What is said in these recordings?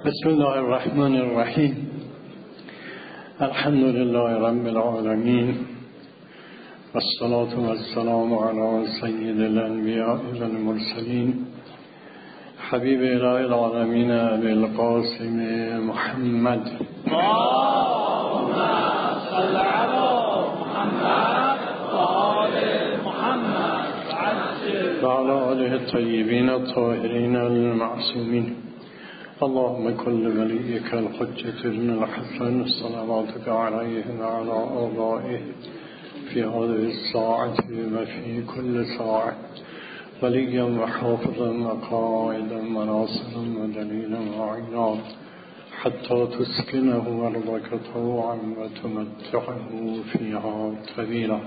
بسم الله الرحمن الرحیم. الحمد لله رب العالمین والصلاة والسلام علی سید الانبیاء والمرسلین حبیب اله العالمین ابی القاسم محمد اللهم صل علی محمد و آل محمد و علی آله الطیبین الطاهرین المعصومین. اللهم كل وليك الحجة بن الحسن صلواتك عليه وعلى آبائه في هذه الساعة وفي كل ساعة وليا وحافظا وقائدا وناصرا ودليلا وعينا حتى تسكنه أرضك طوعا وتمتعه فيها طويلا.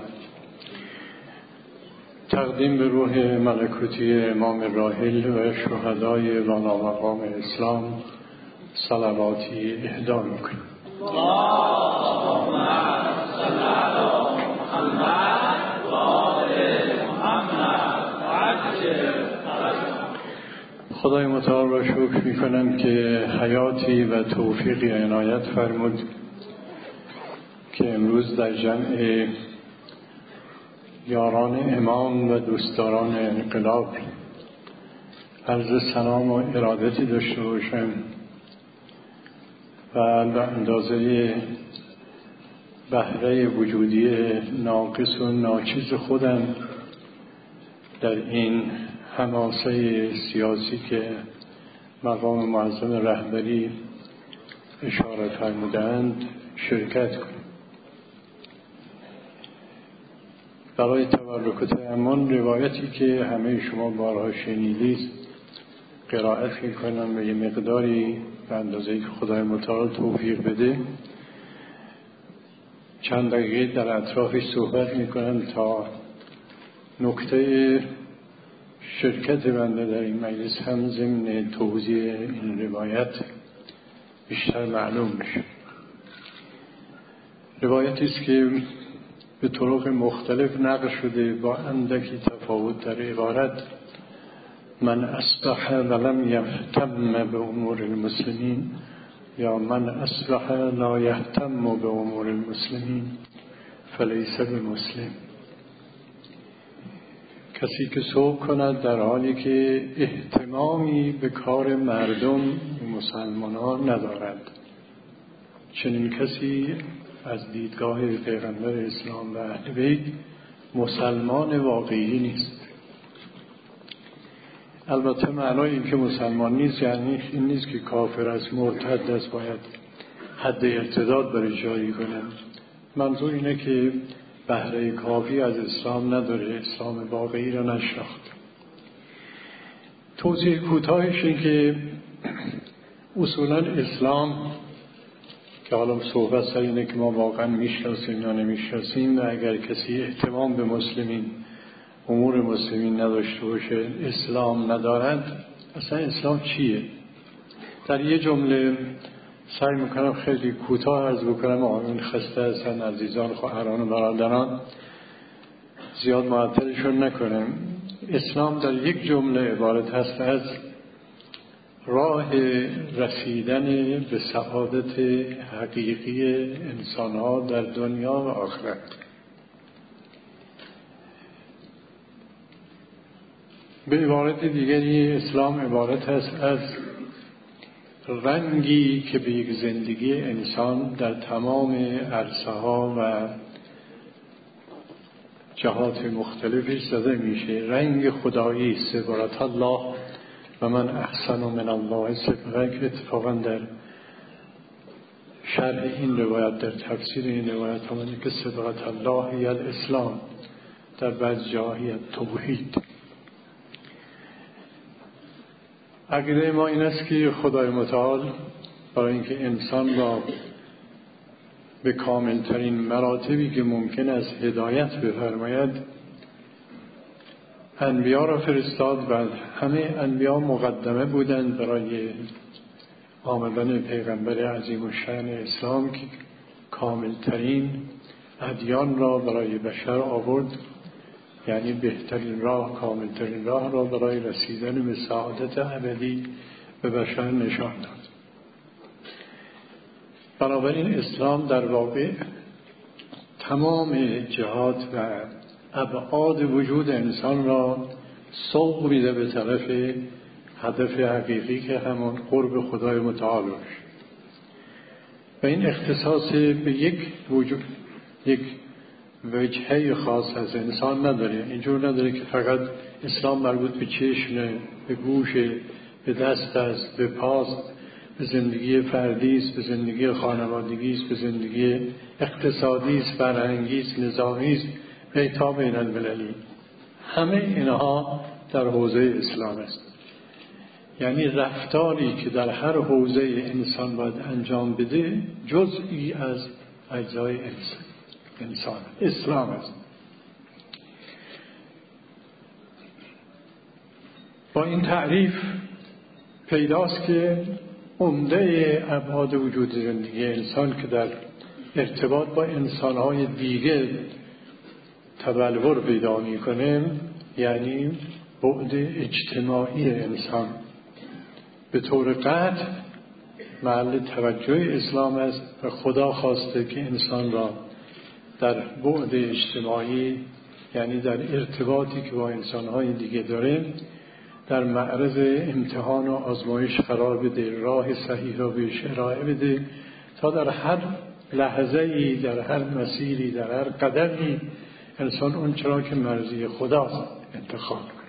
تقدیم به روح ملکوتی امام راحل و شهدای والامقام اسلام صلواتی اهدا میکنیم. اللهم صل علی محمد و آل محمد و عجل فرجهم. خدای متعال را شکر میکنم که حیاتی و توفیقی عنایت فرمود که امروز در جمع یاران امام و دوستداران انقلاب عرض سلام و ارادتی داشته باشم و به اندازه بهره وجودی ناقص و ناچیز خودم در این حماسه سیاسی که مقام معظم رهبری اشاره فرمودند شرکت کنم. برای تبرک و تأمل روایتی که همه شما بارها شنیدید قرائت میکنم و یه مقداری به اندازه‌ای که خدای متعال توفیق بده چند دقیقه در اطرافش صحبت میکنم تا نکته شرکت بنده در این مجلس هم ضمن توضیح این روایت بیشتر معلوم بشه. روایتی است که به طرق مختلف نقل شده با اندکی تفاوت در عبارت: من اصبح ولم یهتم به امور المسلمین، یا من اصبح لا یهتم به امور المسلمین فلیس بمسلم. کسی که صبح کند در حالی که اهتمامی به کار مردم مسلمانان ندارد، چنین کسی از دیدگاه پیغمبر اسلام و اهل بیت مسلمان واقعی نیست. البته معنای این که مسلمان نیست یعنی این نیست که کافر است، مرتد است، باید حد ارتداد برای جاری کنند. منظور اینه که بهره کافی از اسلام نداره، اسلام واقعی را نشناخت. توضیح کوتاهش این که اصولا اسلام که حالا صحبت سر اینه که ما واقعا میشناسیم یا نمیشناسیم و اگر کسی اهتمام به مسلمین امور مسلمین نداشته باشه اسلام ندارد، اصلا اسلام چیه؟ در یه جمله سعی میکنم خیلی کوتاه عرض بکنم. آمین خسته هستن عزیزان خواهران و برادران، زیاد معطلشون نکنم. اسلام در یک جمله عبارت هست از راه رسیدن به سعادت حقیقی انسان‌ها در دنیا و آخرت. به عبارت دیگری اسلام عبارت است از رنگی که به یک زندگی انسان در تمام عرصه‌ها و جهات مختلفش زده میشه. رنگ خدایی، صبغت الله و من احسن من الله صبغه، که اتفاقا در شرح این روایت در تفسیر این روایت آمده که صبغت الله هی الاسلام، در بعض جاها هی التوحید. عقیده ما این است که خدای متعال برای اینکه انسان را به کاملترین مراتبی که ممکن است هدایت بفرماید انبیا را فرستاد و همه انبیا مقدمه بودند برای آمدن پیغمبر عظیم الشأن اسلام که کاملترین ادیان را برای بشر آورد، یعنی بهترین راه، کاملترین راه را برای رسیدن به سعادت ابدی به بشر نشان داد. بنابراین اسلام در واقع تمام جهات و ابعاد وجود انسان را سوق میده به طرف هدف حقیقی که همون قرب خدای متعال باشه. و این اختصاص به یک وجهه خاص از انسان نداره. اینجور نداره که فقط اسلام مربوط به چشم، به گوش، به دست است، به پاست، به زندگی فردی است، به زندگی خانوادگی است، به زندگی اقتصادی است، فرهنگی است، نظامی است، تا بین المللی. همه اینها در حوزه اسلام است. یعنی رفتاری که در هر حوزه انسان باید انجام بده جزئی از اجزای انسان اسلام است. با این تعریف پیداست که عمده ابعاد وجود زندگی انسان که در ارتباط با انسان‌های دیگه تبلور پیدا می‌کنه، یعنی بعد اجتماعی انسان به طور قطع محل توجه اسلام است و خدا خواسته که انسان را در بعد اجتماعی، یعنی در ارتباطی که با انسان‌های دیگه داره، در معرض امتحان و آزمایش قرار بده، راه صحیح را بهش ارائه بده تا در هر لحظه‌ای، در هر مسیری، در هر قدمی انسان اون چرا که مرضی خداست انتخاب کنه.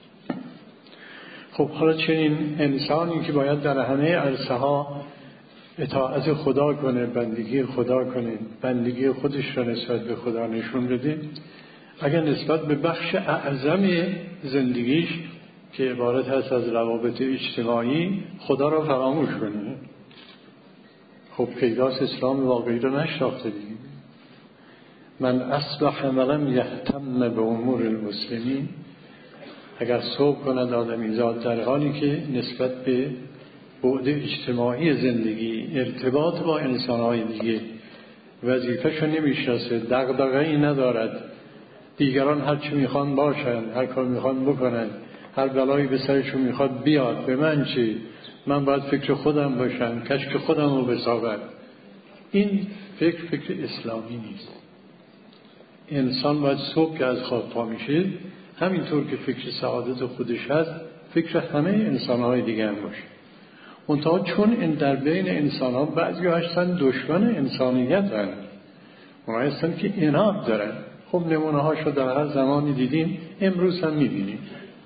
خب حالا چنین انسانی که باید در همه عرصه ها اطاعت خدا کنه، بندگی خدا کنه، بندگی خودش را نسبت به خدا نشون بده، اگر نسبت به بخش اعظم زندگیش که عبارت هست از روابط اجتماعی خدا را فراموش کنه، خب پیداست اسلام واقعی را نشناخته دیگه. من اصبح ولم یهتم به امور المسلمین، اگر صبح کند آدمیزاد در حالی که نسبت به بعد اجتماعی زندگی، ارتباط با انسان‌های دیگه وظیفه‌شو نمی‌شناسه، دغدغه‌ای ندارد، دیگران هر چی میخوان باشن، هر کار میخوان بکنن، هر بلایی به سرشون میخواد بیاد، به من چی؟ من باید فکر خودم باشم، کشک خودم رو بسازم. این فکر اسلامی نیست. انسان باید صبح که از خواب پا میشه همینطور که فکر سعادت خودش هست فکر همه انسان‌های دیگه هم باشه. منتها چون این در بین انسان‌ها بعضی هستن دشمن انسانیت هستن، اونها هستن که اناد دارن. خب نمونه هاشو در هر زمانی دیدیم، امروز هم میبینیم.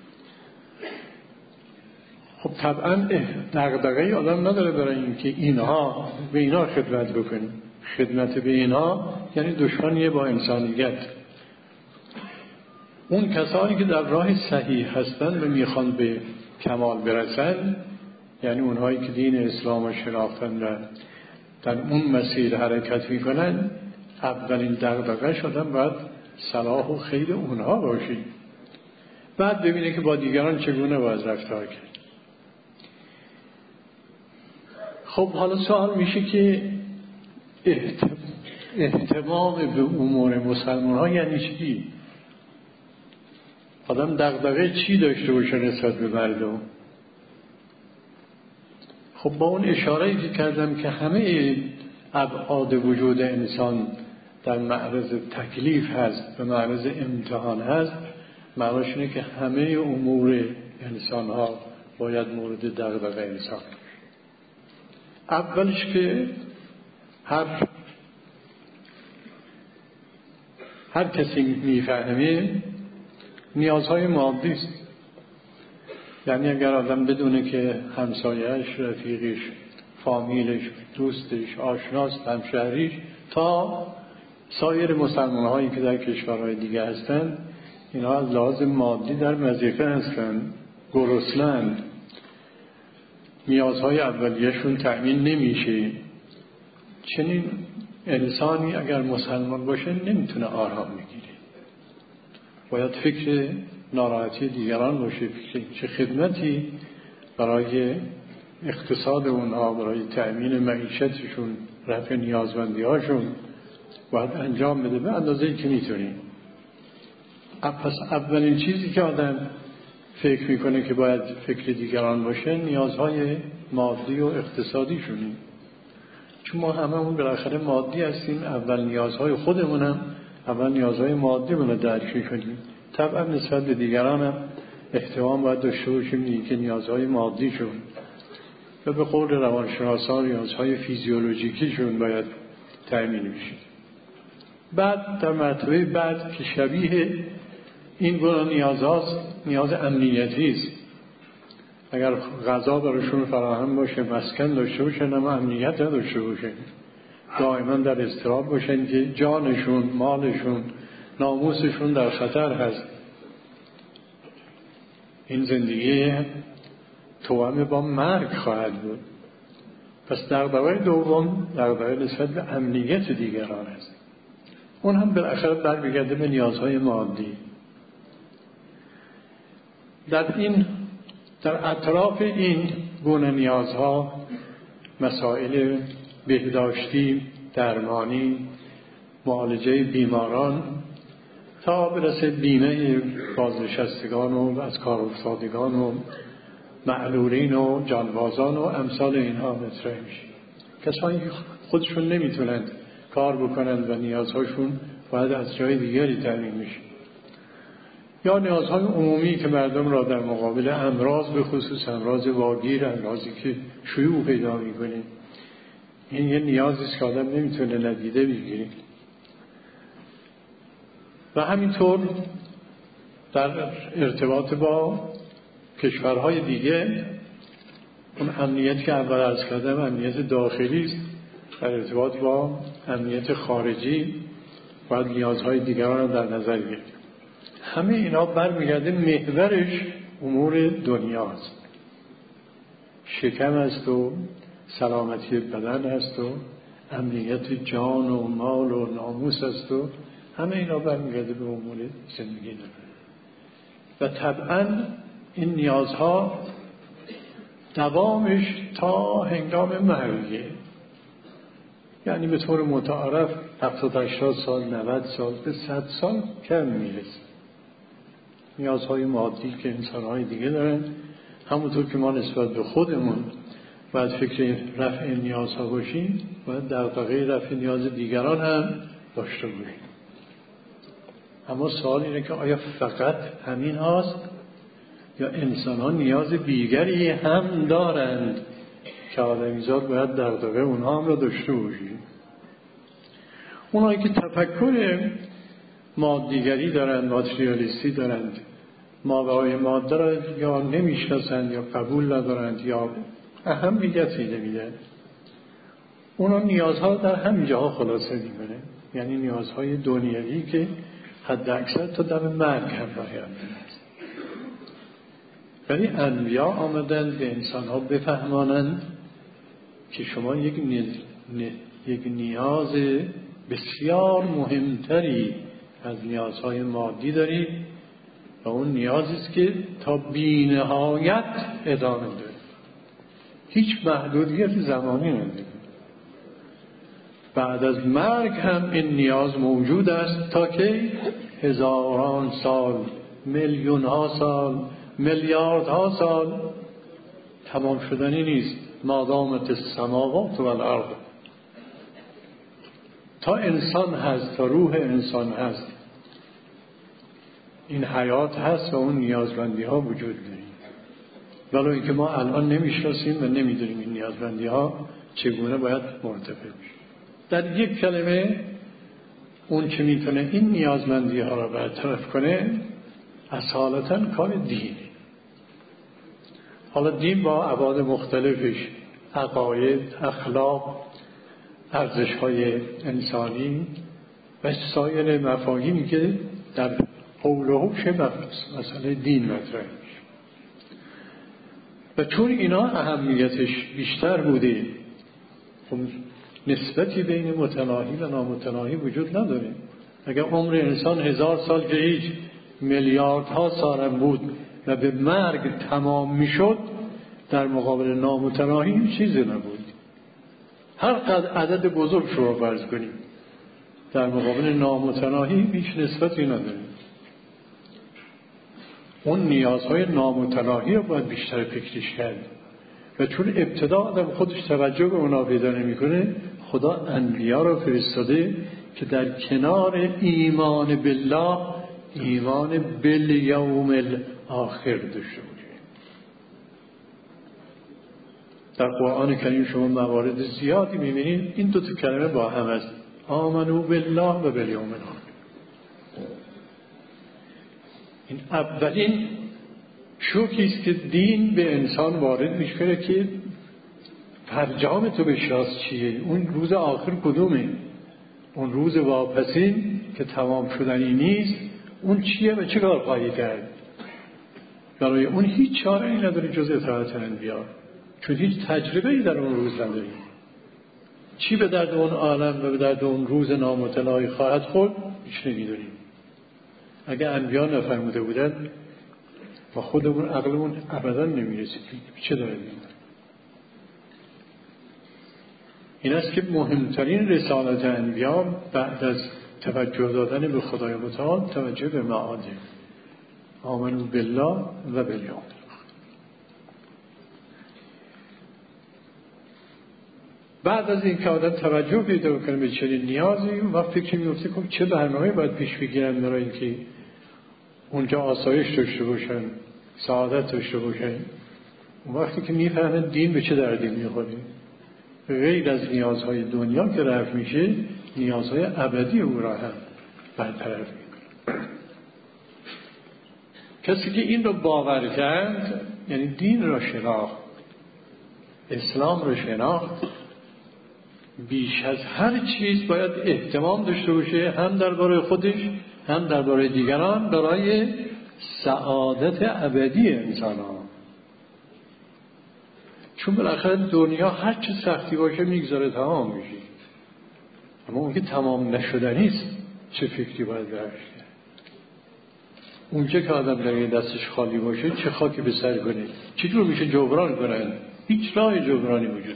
خب طبعا دغدغه آدم نداره برای اینکه اینها به اینا خدمت بکنیم. خدمت به اینها یعنی دشمنی با انسانیت. اون کسانی که در راه صحیح هستن و میخوان به کمال برسن، یعنی اونهایی که دین اسلام رو شناختن و در اون مسیر حرکت میکنن، اولین دغدغه شدن باید صلاح و خیر اونها باشه، بعد ببینه که با دیگران چگونه باید رفتار کرد. خب حالا سوال میشه که اهتمام به امور مسلمان ها یعنی چی؟ آدم دغدغه چی داشته باشه نسبت به مردم؟ خب با اون اشاره‌ای که کردم که همه ابعاد وجود انسان در معرض تکلیف هست، به معرض امتحان هست، معناش اینه که همه امور انسان ها باید مورد دغدغه انسان. اولش که هر کسی میفهمه نیازهای مادی است. یعنی اگر آدم بدونه که همسایه‌اش، رفیقش، فامیلش، دوستش، آشناست، همشهریش، تا سایر مسلمان‌هایی که در کشورهای دیگه هستند، اینها از لحاظ مادی در مضیقه هستند، گرسنه‌اند، نیازهای اولیه‌شون تأمین نمیشه. چنین انسانی اگر مسلمان باشه نمیتونه آرام بگیره، باید فکر ناراحتی دیگران باشه، فکر چه خدمتی برای اقتصاد اونها، برای تأمین معیشتشون، رفع نیازمندی‌هاشون باید انجام بده به اندازه‌ای که میتونیم. پس اولین چیزی که آدم فکر میکنه که باید فکر دیگران باشه نیازهای مادی و اقتصادیشونی. چون ما هممون بالاخره مادی هستیم، اول نیازهای خودمونم، اول نیازهای مادیمون رو درک کنیم. طبعا نسبت به دیگران هم احترام باید داشته باشیم که نیازهای مادیشون و به قول روانشناسان نیازهای فیزیولوژیکیشون باید تأمین بشه. بعد در مرتبه بعد که شبیه این گونه نیازهاست، نیاز امنیتی است. اگر غذا براشون فراهم باشه، مسکن داشته باشن اما امنیت نداشته باشن، دائما در اضطراب باشن که جانشون، مالشون، ناموسشون در خطر هست، این زندگی توأم با مرگ خواهد بود. پس دغدغه دوم دغدغه نسبت به امنیت دیگران است. اون هم بالاخره برمیگرده به نیازهای مادی. در اطراف این گونه نیازها مسائل بهداشتی، درمانی، معالجه بیماران تا برسه بیمه بازنشستگان و از کار افتادگان و معلولین و جانبازان و امثال اینها مطرح میشه. کسانی که خودشون نمیتونند کار بکنند و نیازهاشون باید از جای دیگری تامین میشه، یا نیازهای عمومی که مردم را در مقابل امراض، به خصوص امراض واگیر، امراضی که شیوع پیدا میکنه، این یه نیازی است که آدم نمیتونه ندیده بگیره. و همینطور در ارتباط با کشورهای دیگه، اون امنیت که اول عرض کردم امنیت داخلی است، در ارتباط با امنیت خارجی باید نیازهای دیگران رو در نظر بگیریم. همه اینا برمیگرده محورش امور دنیاست. شکم است و سلامتی بدن است و امنیت جان و مال و ناموس است و همه اینا برمیگرده به امور زندگی داره. و طبعا این نیازها دوامش تا هنگام مرگه، یعنی به طور متعارف 70-80 سال، 90 سال، به 100 سال کم میرسه. نیازهای مادی که انسانهای دیگه دارن، همونطور که ما نسبت به خودمون باید فکر رفع نیازها باشیم، باید دغدغه رفع نیاز دیگران هم داشته باشیم. اما سوال اینه که آیا فقط همین هاست یا انسان‌ها نیاز دیگری هم دارند که آدمیزاد باید دغدغه اونها هم را داشته باشیم؟ اونایی که تفکر مادیگری دارند، ماتریالیستی دارند، ماورای ماده را یا نمیشناسند یا قبول ندارند یا اهمیتی نمیدن، اونا نیازها در همین جاها خلاصه میکنه. یعنی نیازهای دنیوی که حد اکثر تا دم مرگ هم باید است. ولی انبیا آمدند به انسانها بفهمانند که شما یک نیاز بسیار مهمتری از نیازهای مادی دارید و اون نیازی است که تا بی‌نهایت ادامه داره، هیچ محدودیت زمانی نداره. بعد از مرگ هم این نیاز موجود است تا که هزاران سال، میلیون‌ها سال، میلیاردها سال تمام شدنی نیست. ما دامت السماوات و الارض، تا انسان هست، تا روح انسان هست، این حیات هست و اون نیازمندی ها وجود داریم. ولو اینکه ما الان نمیشناسیم و نمیدونیم این نیازمندی ها چگونه باید مرتفع بشه. در یک کلمه اون که میتونه این نیازمندی ها را برطرف کنه اصالتاً کار دینه. حالا دین با ابعاد مختلفش، عقاید، اخلاق، ارزش های انسانی و سایر مفاهیمی که در حول و حوش مسئله دین مطرح میشه. و چون اینا اهمیتش بیشتر بوده، نسبتی بین متناهی و نامتناهی وجود نداره. اگر عمر انسان 1000 سال که هیچ، میلیاردها سال بود و به مرگ تمام میشد، در مقابل نامتناهی هیچ چیزی نبود. هر قدر عدد بزرگ شما فرض کنیم، در مقابل نامتناهی هیچ نسبتی نداره. اون نیازهای نامتناهی رو باید بیشتر فکرش کرد و چون ابتدا آدم خودش توجه به اونا پیدا نمی‌کنه، خدا انبیا رو فرستاده که در کنار ایمان بالله ایمان بالیوم الاخر داشته باشه. در قرآن کریم شما موارد زیادی می‌بینید این دو تا کلمه با هم است، آمنو بالله و بالیوم الاخر. این اولین شوکی است که دین به انسان وارد میشه که فرجام تو بشناس چیه، اون روز آخر کدومه، اون روز واپسین که تمام شدنی نیست اون چیه و چه کار خواهی کرد. برای اون هیچ چاره‌ای نداری جز اطاعت انبیا، چون هیچ تجربه‌ای در اون روز نداری. چی به درد اون عالم و به درد اون روز نامطلعی خواهد خورد هیچ نمی‌دونیم. اگه انبیا نفرموده بودن با خودمون عقلمون ابدا نمی‌رسید چه داره میگه. این است که مهمترین رسالت انبیا بعد از توجه دادن به خدای متعال توجه به معاده آمنو بالله و بالیوم. بعد از این که آدم توجه پیدا کنه به چنین نیازی، وقت فکر میفته که چه برنامه‌ای باید پیش بگیرن برای اینکه اونجا آسایش داشته باشن، سعادت داشته باشن. وقتی که میفهمن دین به چه دردی میخوره، غیر از نیازهای دنیا که رفع میشه نیازهای ابدی او را هم برطرف میکنه. کسی که این رو باور کرد یعنی دین را شناخت، اسلام را شناخت، بیش از هر چیز باید اهتمام داشته باشه هم درباره خودش هم درباره دیگران برای سعادت ابدی انسان ها. چون بالاخره دنیا هر چه سختی باشه میگذاره تمام میشه، اما اون که تمام نشدنیست چه فکری باید برش کرد. اونجا که آدم در دستش خالی باشه چه خاکی به سر کنه، چجور میشه جبران کنن؟ هیچ راه جبرانی وجود.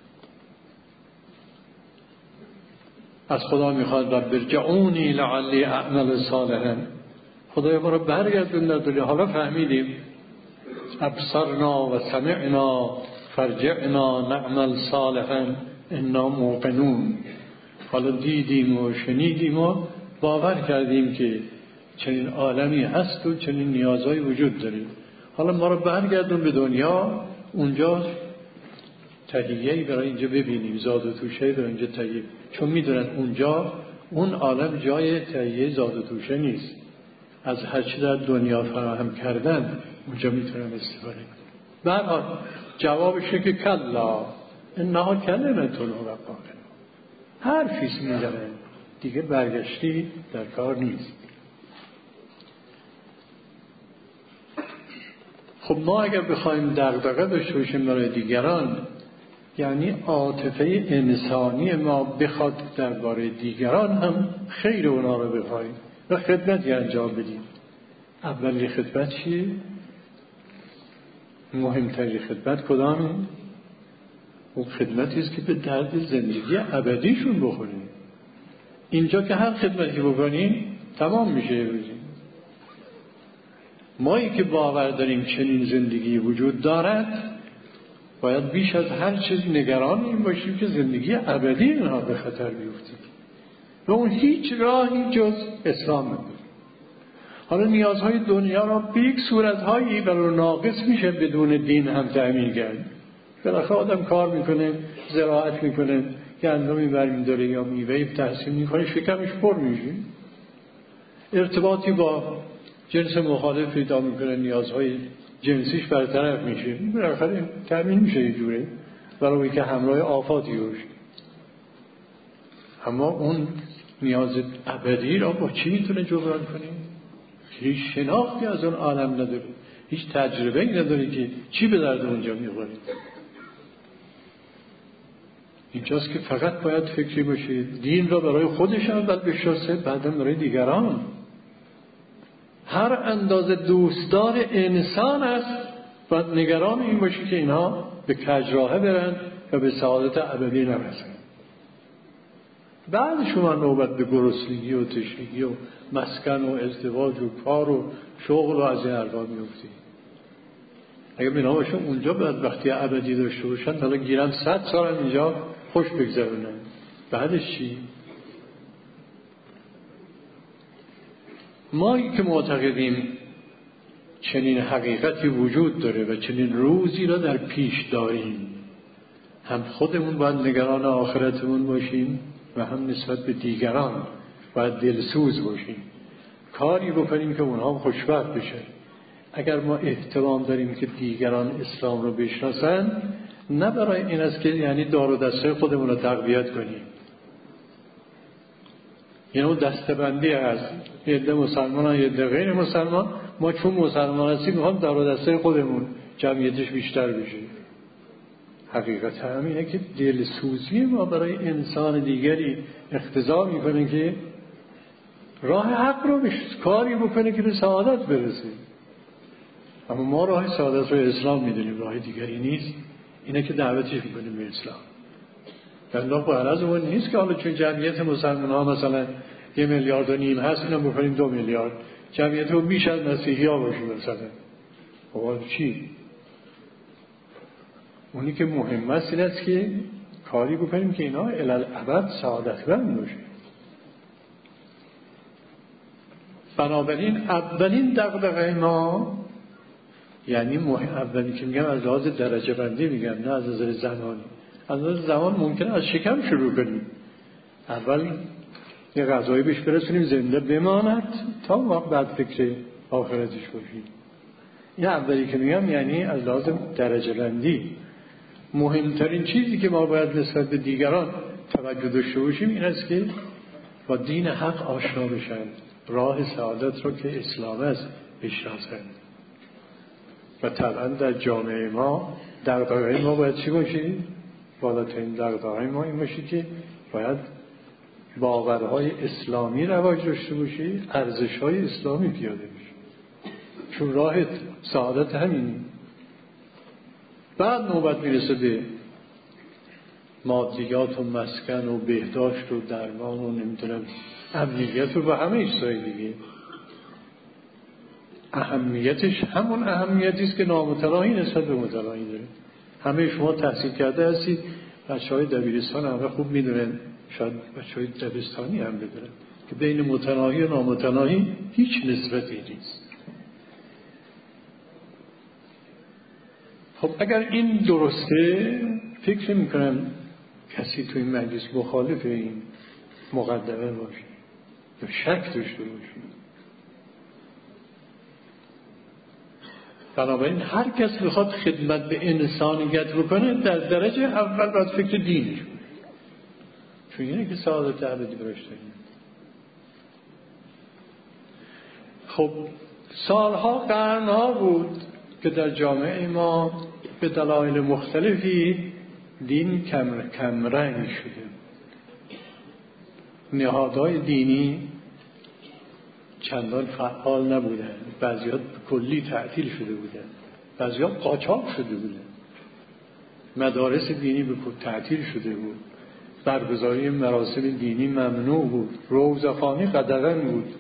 از خدا میخواد رب ارجعونی لعلی اعمل صالحا، خدای ما رو برگردون در دنیا. حالا فهمیدیم ابصرنا و سمعنا فرجعنا نعمل صالحا انا موقنون. حالا دیدیم و شنیدیم و باور کردیم که چنین عالمی هست و چنین نیازهایی وجود داره. حالا ما رو برگردون به دنیا، اونجا تهیه‌ای برای اینجا ببینیم، زاد و توشه برای اینجا تهیه، چون میدونن اونجا اون عالم جای تهیه زاد و توشه نیست. از هر چی در دنیا فراهم کردن اونجا میتونن استفاده کنن. برحال جوابشه که کلا انها کلمتون و قائل، حرفیست میزنن دیگه برگشتی در کار نیست. خب ما اگر بخوایم دغدغه داشته باشیم برای دیگران، یعنی عاطفه انسانی ما بخواد درباره دیگران هم خیر اونا رو بخوایم و خدمتی انجام بدیم. اولی خدمت چیه؟ مهمترین خدمت کدامه؟ اون خدمتی است که به درد زندگی ابدیشون بخوریم. اینجا که هر خدمتی بکنیم تمام میشه. مایی که باور داریم چنین زندگی وجود دارد باید بیش از هر چیز نگران این باشیم که زندگی ابدی اینها به خطر بیفته و اون هیچ راهی جز اسلام نداره. حالا نیازهای دنیا را به یک صورتهایی برای ناقص میشه بدون دین هم تأمین کرد. بالاخره آدم کار میکنه، زراعت میکنه، گندمی برمیداره یا میوه تحصیل میکنه، شکمش پر میشه، ارتباطی با جنس مخالف پیدا میکنه، نیازهای جنسیش برطرف میشه، بالاخره تأمین میشه یه جوره برای که همراه آفاتی باشه. اما اون نیاز ابدی را با چی میتونه جبران کنه؟ هیچ شناختی از اون عالم نداری، هیچ تجربه‌ای نداری که چی به درد اونجا میخوره. اینجاست که فقط باید فکری باشه دین را برای خودش اول بشناسه، بعدم برای دیگران. هر اندازه دوستدار انسان است باید نگران این باشه که اینها به کجراهه برن و به سعادت ابدی نرسن. بعد شما نوبت به گرسنگی و تشنگی و مسکن و ازدواج و کار و شغل و از این حرفا میفتی. اگه بنا باشه اونجا باید وقتی ابدی داشته باشن، حالا گیرن 100 سال اینجا خوش بگذرونن. بعدش چی؟ ما که معتقدیم چنین حقیقتی وجود داره و چنین روزی را در پیش داریم، هم خودمون باید نگران آخرتمون باشیم و هم نسبت به دیگران باید دلسوز باشیم، کاری بکنیم که اونها هم خوشبخت بشن. اگر ما احترام داریم که دیگران اسلام رو بشناسن، نه برای این است که یعنی دار و دسته خودمون رو تقویت کنیم. یعنی دسته‌بندی هست، یه عده مسلمان یه عده غیر مسلمان، ما چون مسلمان هستیم میخوام دار و دسته خودمون جمعیتش بیشتر بشه. حقیقت همینه که دلسوزی ما برای انسان دیگری اقتضا میکنه که راه حق رو کاری بکنه که به سعادت برسه. اما ما راه سعادت رو اسلام میدونیم، راه دیگری نیست. اینه که دعوتش میکنیم به اسلام. الله با عرض اون نیست که حالا چون جمعیت مسلمان ها مثلا 1.5 میلیارد هست، اینا بکنیم 2 میلیارد، جمعیت رو بیش از مسیحی ها باشه مثلا. خب چی؟ اونی که مهم است این است که کاری بکنیم که اینا الالعبد سعادتمند باشه. بنابراین اولین دغدغه ما، یعنی اولی که میگم از لحاظ درجه بندی میگم، نه از نظر زمانی. از نظر زمان ممکنه از شکم شروع کنیم، اول یه غذایی بهش برسونیم زنده بماند تا وقت بعد فکر آخرتش باشیم. این اولی که میگم یعنی از لحاظ درجه بندی. مهمترین چیزی که ما باید نسبت به دیگران توجه داشته باشیم این است که با دین حق آشنا بشن، راه سعادت رو که اسلام است بشناسند. و طبعا در جامعه ما دغدغه ما باید چی باشه؟ بالاترین دغدغه ما این باشه که باید باورهای اسلامی رواج داشته باشه، ارزش‌های اسلامی پیاده بشه، چون راه سعادت همینه. بعد نوبت میرسه به مادیات و مسکن و بهداشت و درمان و نمیدونم امنیت و همه چیزای دیگه. اهمیتش همون اهمیتی است که نامتناهی نسبت به متناهی داره. همه شما تحصیل کرده هستید، بچه‌های دبیرستان همه خوب میدونن، شاید بچه‌های دبستانی هم بدونن که بین متناهی و نامتناهی هیچ نسبتی نیست. خب اگر این درسته، فکر میکنم کسی تو این مجلس مخالف این مقدمه باشه یا شک داشته باشه. بنابراین هر کس میخواد خدمت به انسانیت بکنه در درجه اول باید فکر دینش باشه، چون اینه که سعادت ابدی براش داریم. خب سالها قرنها بود که در جامعه ما به دلایل مختلفی دین کمرنگ شده. نهادهای دینی چندان فعال نبودن، بعضی‌ها کلی تعطیل شده بودن، بعضی‌ها قاچاق شده بودن، مدارس دینی به کلی تعطیل شده بود، برگزاری مراسم دینی ممنوع بود، روزخوانی قدغن بود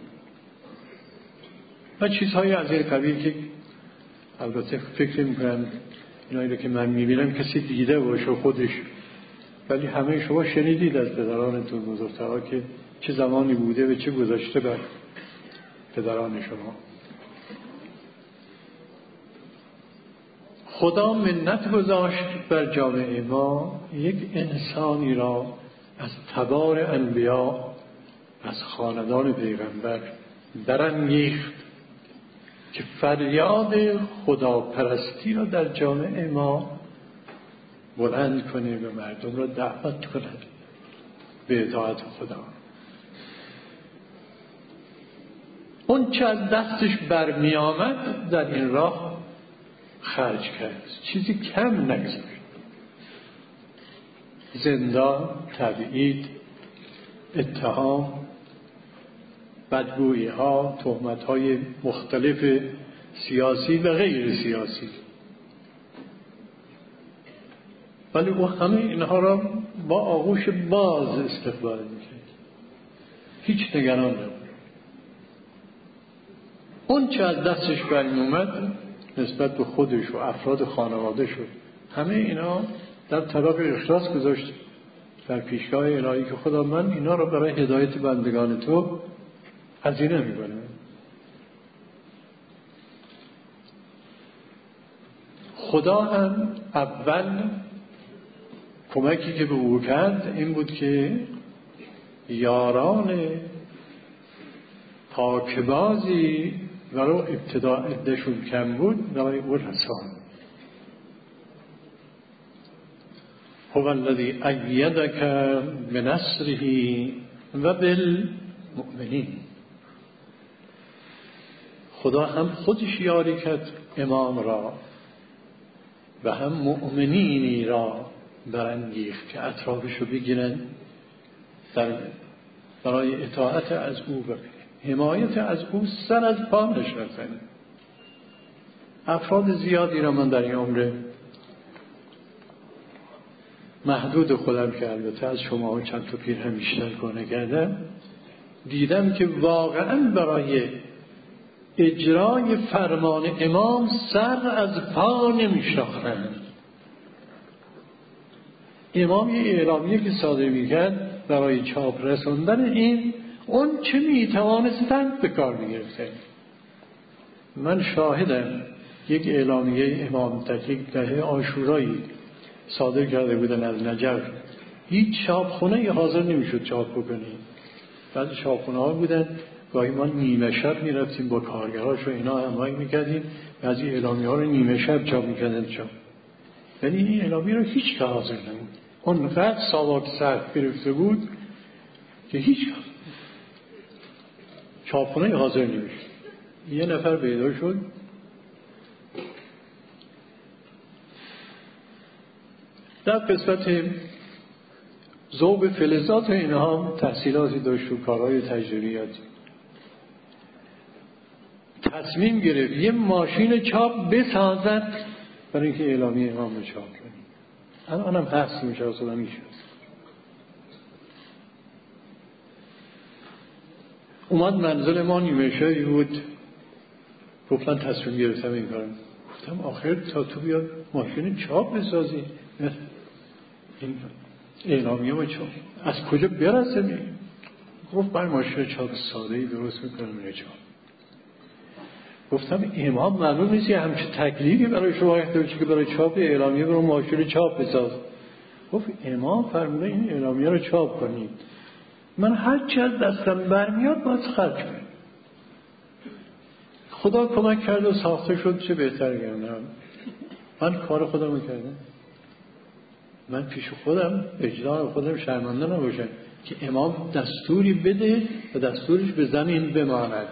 و چیزهای از این قبیل که البته فکر می‌کنم اینایی که من می‌بینم کسی دیده باشه خودش، ولی همه شما شنیدید از پدرانتون بزرگترها که چه زمانی بوده و چه گذشته بر پدران شما. خدا منت گذاشت بر جامعه ما یک انسانی را از تبار انبیا، از خاندان پیغمبر برانگیخت که فریاد خداپرستی را در جامعه ما بلند کنه و مردم را دعوت کنه به اطاعت خدا. اون چه از دستش برمی آمد در این راه خرج کرد، چیزی کم نگذاشت. زندان، تبعید، اتهام، بدگویی ها، تهمت های مختلف سیاسی و غیر سیاسی، ولی او همه اینها را با آغوش باز استقبال میکرد، هیچ نگران نبود. اون چه از دستش برمی اومد نسبت به خودش و افراد خانواده شد، همه اینا در طبق اخلاص گذاشت در پیشگاه الهی که خدا من اینا رو برای هدایت بندگان تو هزینه میکنم. خدا هم اول کمکی که به او کرد این بود که یاران پاکبازی ولو ابتدا عده‌شون کم بود برای او رسان. هو الذی ایدک بنصره و بالمؤمنین. خدا هم خودش یاری کرد امام را و هم مؤمنینی را برانگیخت که اطرافشو بگیرن برای اطاعت از او و حمایت از او سر از پا نشستن. افراد زیادی را من در این عمر محدود خودم که البته از شما چند تا پیر هم بیشتر کنه کردم دیدم که واقعا برای اجرای فرمان امام سر از پا نمی‌شاختند. امام یه اعلامیه که صادر می‌کرد برای چاپ رساندن این اون چه میتوانستند به کار می‌گرفتند. من شاهدم یک اعلامیه امام در یک دهه عاشورایی صادر کرده بودن از نجف. هیچ چاپخونه حاضر نمی‌شد چاپ بکنه. بعضی چاپخونه‌ها بودن گاهی ما نیمه شب می‌رفتیم با کارگراش و اینا هماهنگ می‌کردیم، بعضی اعلامیه‌ها رو نیمه شب چاپ می‌کردن چاپ. یعنی این اعلامیه رو هیچ که حاضر نبود. اونقدر ساواک سخت گرفته بود که هیچ چاپخونه حاضر نمی‌شد. یه نفر پیدا شد در قسمت ذوب فلزات اینها تحصیلاتی داشت و کارهای تجربیاتی. تصمیم گرفت یه ماشین چاپ بسازد برای اینکه اعلامیه امام رو چاپ کنه. الانم هست میشه اصلا میشه. اومد منزل ما نیمه شبی بود، گفتن تصمیم گرفتم این کارم. گفتم آخر تا تو بیاد ماشین چاپ بسازی این اعلامیه ما چاپ از کجا برسه می؟ گفت برای ماشین چاپ ساده‌ای درست میکنم میره چاپ. گفتم امام معلوم نیست یه همچه تکلیفی برای شما احتیاجی که برای چاپ اعلامیه برای ماشین چاپ بساز. گفت امام فرموده این اعلامیه رو چاپ کنید، من هر چی از دستم برمیاد باید خرج کنم. خدا کمک کرد و ساخته شد، چه بهتر گردم. من کار خودم رو کردم. من پیش خودم اجرای خودم شرمنده نباشم که امام دستوری بده و دستورش به زمین بماند.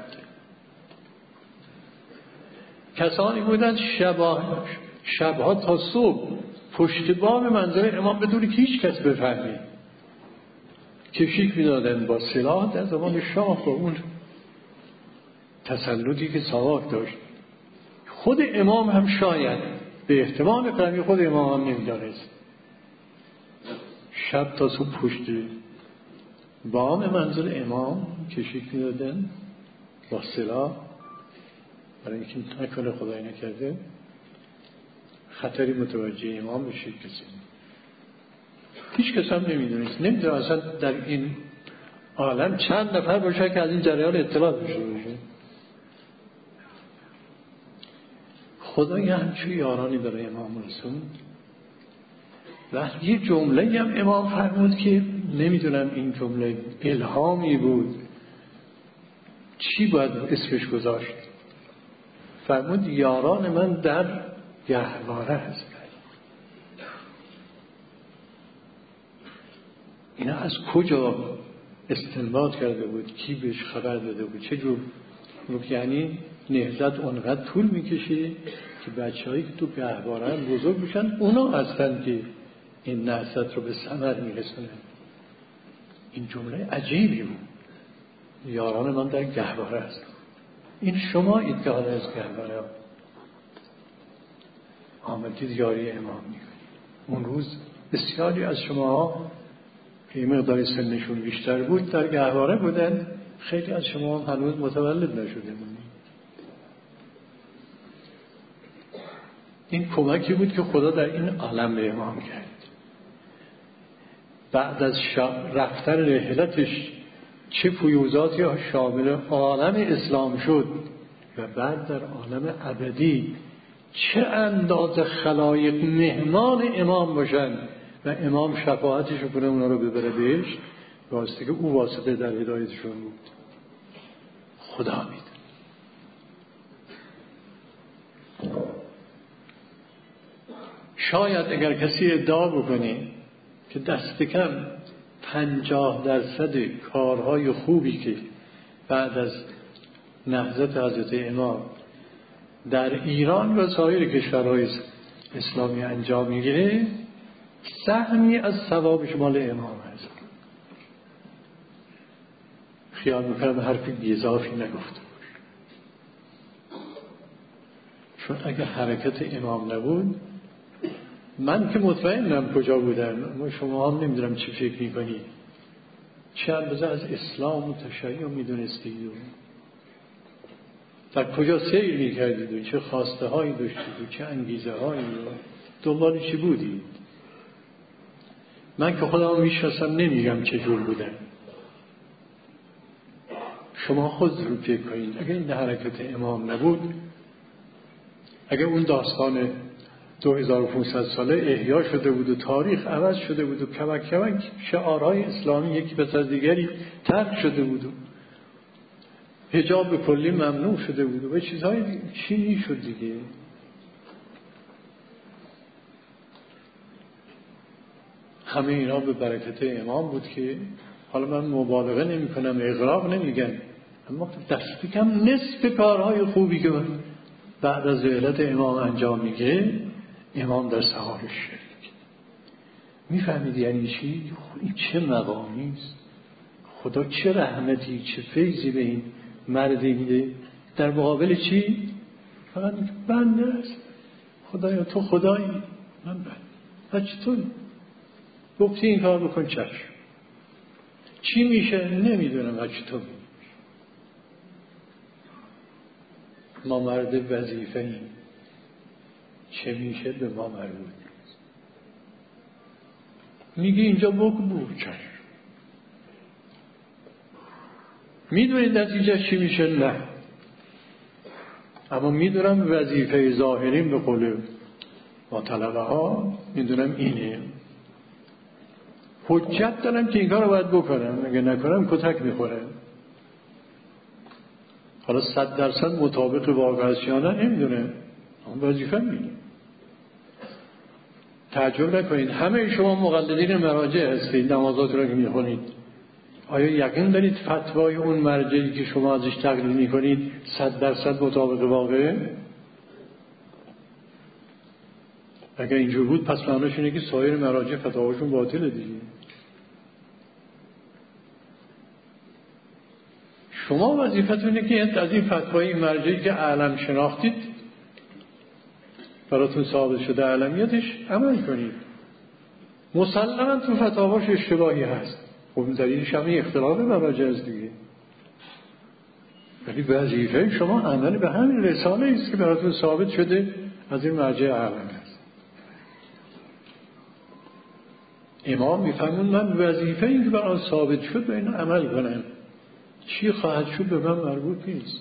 کسانی بودند شبها تا صبح پشت بام منزل امام بدون که هیچ کس بفهمه کشیک میدادن با سلاح در زمان شاه و اون تسلطی که ساواک داشت. خود امام هم شاید به احتمال قوی خود امام هم نمیدانست. شب تا صبح پشت بام منزل امام کشیک میدادن با سلاح برای اینکه نکنه خدای نکرده خطری متوجه امام بشه کسی. هیچ کس هم نمیدونست. نمیدونه اصلا در این عالم چند نفر باشه که از این جریان اطلاع داشته باشه. خدا یه همچون یارانی برای امام رسوند و یه جمله هم امام فرمود که نمیدونم این جمله الهامی بود چی باید اسمش گذاشت. فرمود یاران من در گهواره هستند. اینا از کجا استنباط کرده بود؟ کی بهش خبر داده بود؟ چه جور؟ یعنی نهضت اونقدر طول میکشه که بچه‌هایی که تو گهواره بزرگ میشن اونا هستن که این نهضت رو به ثمر میرسونن. این جمله عجیبی بود. یاران من در گهواره هستن. این شما ادعا از گهواره آمدید یاری امام میکنید. اون روز بسیاری از شما که مقدار سنشون بیشتر بود در گهواره بودن، خیلی از شما هنوز متولد نشده بودید. این کمکی بود که خدا در این عالم به امام کرد. بعد از رفتن رحلتش چه فیوزاتی شامل عالم اسلام شد و بعد در عالم ابدی چه اندازه خلایق مهمان امام باشن و امام شفاعتش کنه اونا رو ببره بهشت، واسطه که او واسطه در هدایتشون بود. خدا میده. شاید اگر کسی ادعا بکنه که دست کم 50% کارهای خوبی که بعد از نهضت حضرت امام در ایران و سایر کشورهای اسلامی انجام میگیره، سهمی از ثوابش مال امام هست. خیال میکنم حرفی بی‌اضافی نگفته باش، چون اگه حرکت امام نبود، من که مطمئنم کجا بودم، اما شما هم نمیدونم چی فکر میکنید، چه اندازه از اسلام و تشیع میدونستید و در کجا سیر میکردید و چه خواسته هایی داشتید و چه انگیزه هایی و دنبال چی بودید. من که خودم میشناسم نمیگم چجور بودم. شما خود رو فکر کنید اگه این حرکت امام نبود، اگه اون داستان 2500 ساله احیا شده بود و تاریخ عوض شده بود و کمک کمک شعارهای اسلامی یکی پس از دیگری ترک شده بود و حجاب به کلی ممنوع شده بود و چیزهای دیگه، چی میشد دیگه؟ همه اینا به برکت امام بود که حالا من مبالغه نمی کنم، اغراق نمیگم، اما دست کم نصف کارهای خوبی که بعد از رحلت امام انجام میگیره امام در سهارش شرک. میفهمید یعنی چی؟ این چه مقامی است؟ خدا چه رحمتی، چه فیضی به این مردی میده. در مقابل چی؟ فقط بنده است. خدایا تو خدایی، من بنده. بچه تو گفتی این کار بکن، چشم. چی میشه نمیدونم، بچه تو میشه. ما مرد وظیفه ایم، چه میشه به ما مربوط نیست. میگی اینجا بگو، چشم. میدونید نتیجه چی میشه؟ نه. اما میدونم وظیفه ظاهرین به قول ما طلبه ها، میدونم اینه، حجت دارم که این کار رو باید بکنم، اگه نکنم کتک میخورم. حالا 100% مطابق واقع است یا نه نمیدونم، اما وظیفه میدونم. تعجب نکنید همه شما مقلدین مراجع هستید، نمازات رو که میخونید، آیا یقین دارید فتوای اون مرجعی که شما ازش تقلید میکنید 100% مطابق واقعه؟ اگر اینجور بود پس معناش اینه که سایر مراجع فتواهاشون باطله دیگه. شما وظیفتونه که از این فتوای مرجعی که علم شناختید براتون ثابت شده علمیتش عمل کنید. مسلماً تو فتاواش اشتباهی هست، خب دلیلش همین اختلاف مراجع است دیگه، ولی وظیفه شما عمل به همین رساله است که براتون ثابت شده از این مرجع علم است. امام میفهمون من وظیفه این که برام ثابت شد به این عمل کنم، چی خواهد شد به من مربوط نیست.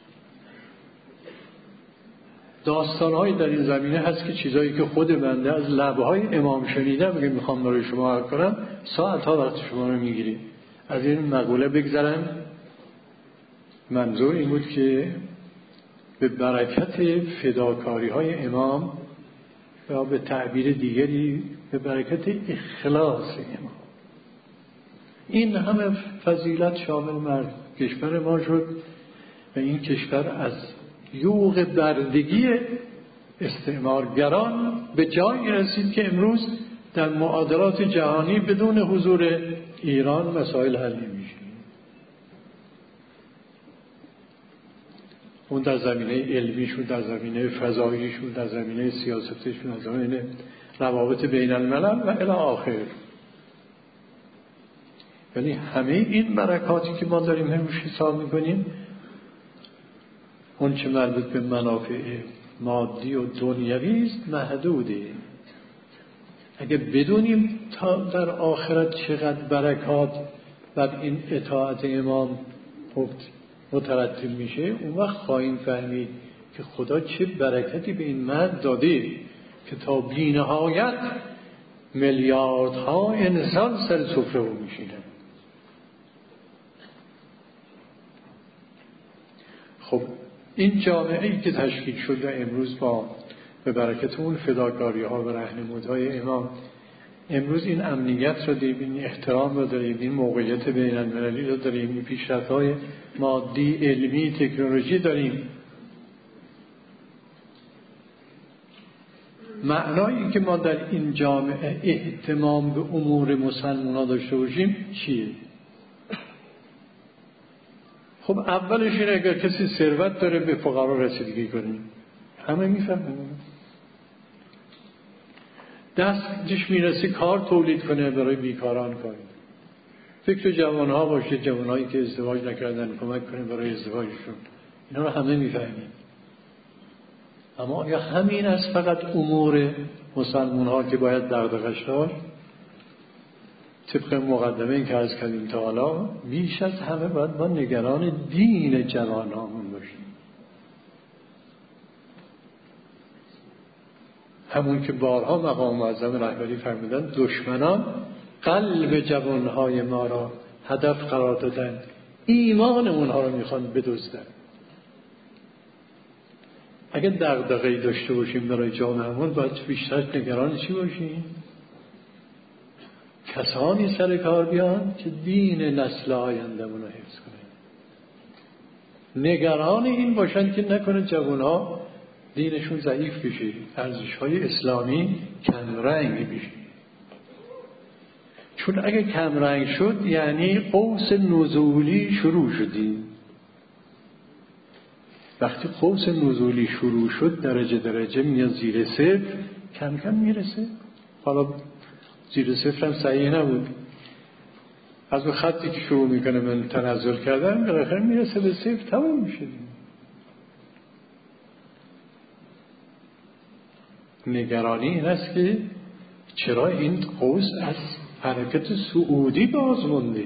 داستانهایی در این زمینه هست که چیزایی که خود بنده از لبهای امام شنیدم اگه میخوام برای شما عرض کنم ساعتها وقت شما رو میگیری. از این مقوله بگذرم. منظور این بود که به برکت فداکاری های امام و به تعبیر دیگری به برکت اخلاص امام این همه فضیلت شامل کشور ما شد و این کشور از یوغ بردگی استعمارگران به جایی رسید که امروز در معادلات جهانی بدون حضور ایران مسائل حل نمیشه. اون در زمینه علمیشون، در زمینه فضاییشون، در زمینه سیاستشون، در زمینه روابط بین الملل و الی آخر. یعنی همه این برکاتی که ما داریم همش حساب میکنیم، اون چه مربوط به منافع مادی و دنیوی است محدوده. اگه بدونیم تا در آخرت چقدر برکات بر این اطاعت امام مترتب میشه، اون وقت خواهیم فهمید که خدا چه برکتی به این مرد داده که تا بی‌نهایت میلیاردها انسان سر سفره او میشینن. خب این جامعه‌ای که تشکیل شد و امروز با به برکت اون فداکاری‌ها و راهنمودهای امام امروز این امنیت رو داریم، این احترام رو داریم، این موقعیت بین‌المللی رو داریم، این پیشرفت‌های مادی، علمی، تکنولوژی داریم. معنایی که ما در این جامعه اهتمام به امور مسلمان‌ها داشته باشیم چیه؟ خب اولش اینه اگر کسی ثروت داره به فقرا رسیدگی کنیم، همه میفهمن. دستش میرسه کار تولید کنه برای بیکاران کنه. فکر جوانها باشه، جوانهایی که ازدواج نکردن کمک کنه برای ازدواجشون. اینا رو همه میفهمیم. اما آیا همین است فقط امور مسلمان‌ها که باید دغدغه‌اش داشت؟ طبق مقدمه این که عرض کردیم تا حالا بیش از همه باید ما نگران دین جوانامون باشیم. همون که بارها مقام معظم رهبری فرمودن دشمنان قلب جوانهای ما را هدف قرار دادن، ایمان اونها رو میخوان بدزدن. اگر دغدغه‌ای داشته باشیم برای جامعهمون باید بیشتر نگران چی باشیم؟ کسانی سر کار بیان که دین نسل آینده‌مون رو حفظ کنن. نگران این باشن که نکنه جوانها دینشون ضعیف بشه، ارزش‌های اسلامی کمرنگ بشه. چون اگه کمرنگ شد یعنی قوس نزولی شروع شدیم. وقتی قوس نزولی شروع شد درجه میاد زیر صفر، کم کم میرسه. حالا زیر صفر هم صحیح نبود، از اون خطی که شروع میکنه من تنزل کردن بالاخره میرسه به صفر، تمام میشه. نگرانی این است که چرا این قوس از حرکت سعودی باز مونده؟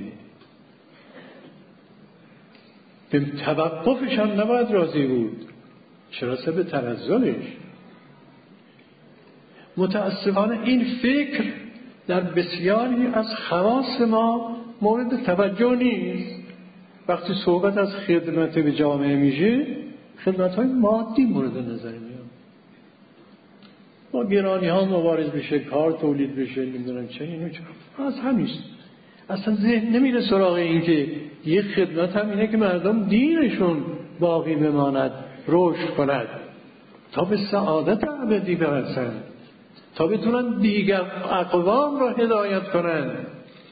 به توقفش هم نباید راضی بود، چرا سبب تنزلش؟ متاسفانه این فکر در بسیاری از خواص ما مورد توجه نیست. وقتی صحبت از خدمت به جامعه میشه خدمت‌های مادی مورد نظر میاد. با گرانی ها مبارز بشه، کار تولید بشه، نمیدونم چه اینو چه از همیست. اصلا ذهن نمیره سراغ این که یه خدمت هم اینه که مردم دینشون باقی بماند، رشد کند، تا به سعادت ابدی برسند، تا بتونن دیگر اقوام را هدایت کنند.